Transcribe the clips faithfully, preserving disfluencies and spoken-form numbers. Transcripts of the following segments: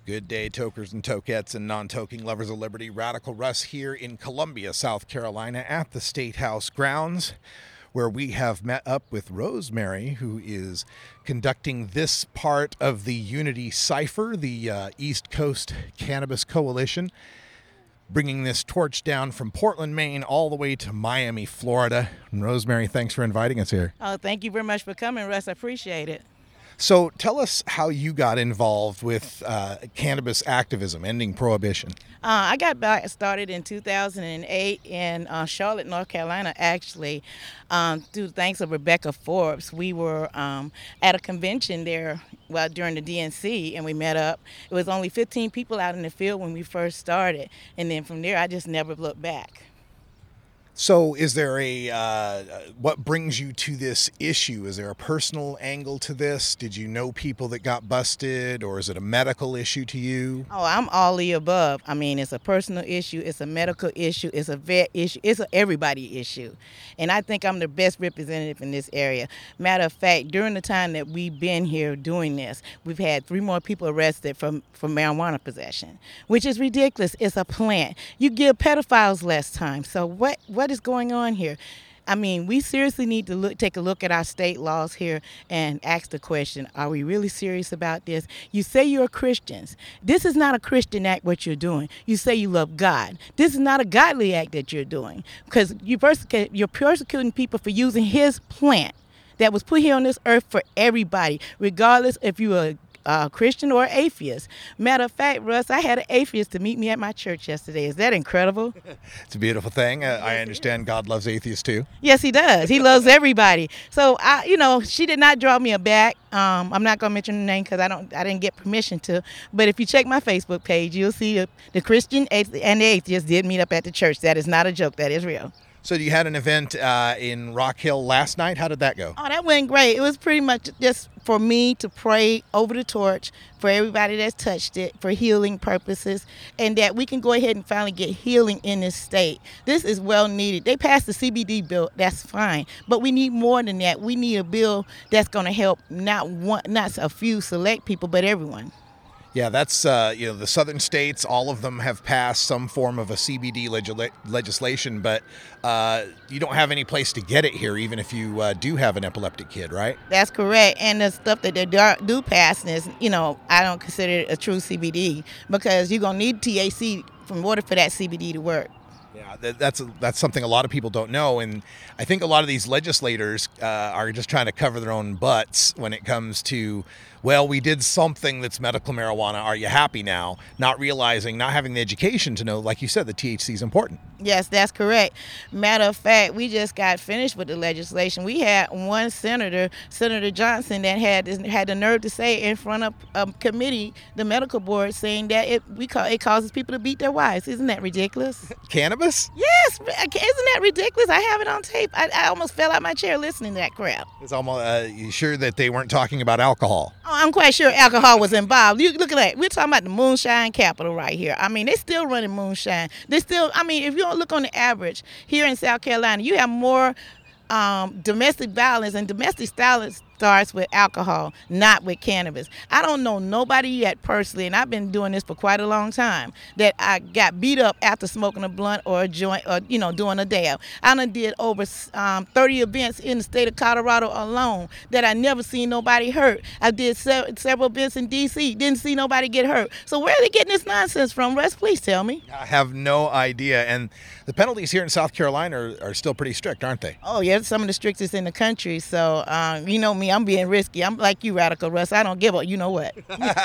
Good day, tokers and tokettes and non-toking lovers of liberty. Radical Russ here in Columbia, South Carolina at the State House grounds, where we have met up with Rosemary, who is conducting this part of the Unity Cipher, the uh, East Coast Cannabis Coalition, bringing this torch down from Portland, Maine, all the way to Miami, Florida. And Rosemary, thanks for inviting us here. Oh, thank you very much for coming, Russ. I appreciate it. So tell us how you got involved with uh, cannabis activism, ending prohibition. Uh, I got back started in two thousand eight in uh, Charlotte, North Carolina, actually, um, through thanks of Rebecca Forbes. We were um, at a convention there well, during the D N C, and we met up. It was only fifteen people out in the field when we first started, and then from there, I just never looked back. So is there a, uh, what brings you to this issue? Is there a personal angle to this? Did you know people that got busted, or is it a medical issue to you? Oh, I'm all the above. I mean, it's a personal issue, it's a medical issue, it's a vet issue, it's a everybody issue. And I think I'm the best representative in this area. Matter of fact, during the time that we've been here doing this, we've had three more people arrested from, for marijuana possession, which is ridiculous. It's a plant. You give pedophiles less time. So what, what is going on here? I mean, we seriously need to look, take a look at our state laws here and ask the question, are we really serious about this? You say you're Christians. This is not a Christian act, what you're doing. You say you love God. This is not a godly act that you're doing, because you persecu- you're persecuting people for using his plant that was put here on this earth for everybody, regardless if you're a Uh, Christian or atheist. Matter of fact, Russ, I had an atheist to meet me at my church yesterday. Is that incredible? It's a beautiful thing. Uh, I understand God loves atheists too. Yes, he does. He loves everybody. So, I, you know, she did not draw me a back. Um, I'm not going to mention the name because I don't, I didn't get permission to. But if you check my Facebook page, you'll see the, the Christian and the atheist did meet up at the church. That is not a joke. That is real. So you had an event uh, in Rock Hill last night. How did that go? Oh, that went great. It was pretty much just for me to pray over the torch for everybody that's touched it for healing purposes, and that we can go ahead and finally get healing in this state. This is well needed. They passed the C B D bill. That's fine. But we need more than that. We need a bill that's going to help not one, not a few select people, but everyone. Yeah, that's, uh, you know, the southern states, all of them have passed some form of a C B D legis- legislation, but uh, you don't have any place to get it here, even if you uh, do have an epileptic kid, right? That's correct. And the stuff that they do pass is, you know, I don't consider it a true C B D, because you're going to need T H C in order for that C B D to work. Yeah, that, that's that's something a lot of people don't know, and I think a lot of these legislators uh, are just trying to cover their own butts when it comes to, well, we did something that's medical marijuana. Are you happy now? Not realizing, not having the education to know, like you said, the T H C is important. Yes, that's correct. Matter of fact, we just got finished with the legislation. We had one senator, Senator Johnson, that had had the nerve to say in front of a committee, the medical board, saying that it we call it causes people to beat their wives. Isn't that ridiculous? Cannabis? Yes, isn't that ridiculous? I have it on tape. I, I almost fell out my chair listening to that crap. It's almost. Uh, you sure that they weren't talking about alcohol? Oh, I'm quite sure alcohol was involved. You look at that. We're talking about the moonshine capital right here. I mean, they still running moonshine. They still. I mean, if you don't look on the average here in South Carolina, you have more um, domestic violence, and domestic violence starts with alcohol, not with cannabis. I don't know nobody yet personally, and I've been doing this for quite a long time, that I got beat up after smoking a blunt or a joint, or, you know, doing a dab. I done did over um, thirty events in the state of Colorado alone that I never seen nobody hurt. I did se- several events in D C, didn't see nobody get hurt. So where are they getting this nonsense from, Russ? Please tell me. I have no idea. And the penalties here in South Carolina are, are still pretty strict, aren't they? Oh, yeah, some of the strictest in the country. So, um, you know me, I'm being risky. I'm like you, Radical Russ. I don't give a you know what.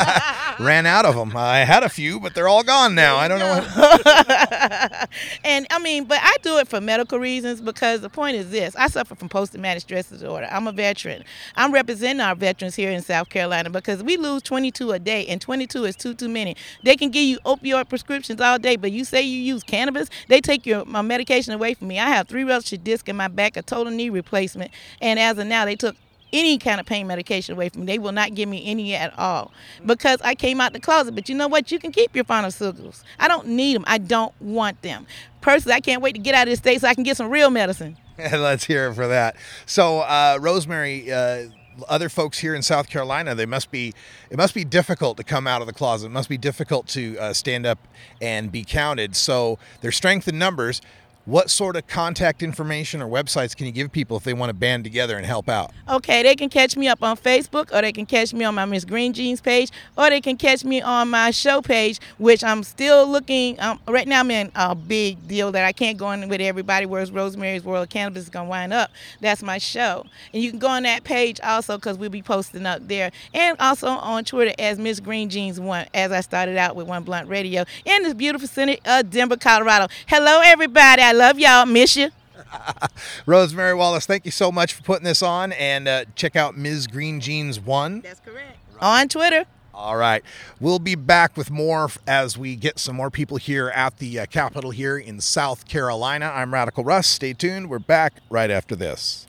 Ran out of them. I had a few, but they're all gone now. I don't know what. And I mean, but I do it for medical reasons, because the point is this. I suffer from post-traumatic stress disorder. I'm a veteran. I'm representing our veterans here in South Carolina, because we lose twenty-two a day, and twenty-two is too, too many. They can give you opioid prescriptions all day, but you say you use cannabis, they take your my medication away from me. I have three ruptured discs in my back, a total knee replacement, and as of now, they took any kind of pain medication away from me. They will not give me any at all, because I came out the closet. But you know what? You can keep your pharmaceuticals. I don't need them. I don't want them. Personally, I can't wait to get out of this state so I can get some real medicine. Let's hear it for that. So, uh, Rosemary, uh, other folks here in South Carolina, they must be it must be difficult to come out of the closet. It must be difficult to uh, stand up and be counted. So there's strength in numbers. What sort of contact information or websites can you give people if they want to band together and help out? Okay, they can catch me up on Facebook, or they can catch me on my Miss Green Jeans page, or they can catch me on my show page, which I'm still looking. Um, right now I'm in a big deal that I can't go in with everybody. Where's Rosemary's World of Cannabis is going to wind up. That's my show. And you can go on that page also, because we'll be posting up there. And also on Twitter as Miss Green Jeans one, as I started out with One Blunt Radio in this beautiful city of Denver, Colorado. Hello, everybody. I love y'all. Miss you. Rosemary Wallace, thank you so much for putting this on, and uh, check out Miz Green Jeans one. That's correct. Right. On Twitter. All right. We'll be back with more as we get some more people here at the uh, Capitol here in South Carolina. I'm Radical Russ. Stay tuned. We're back right after this.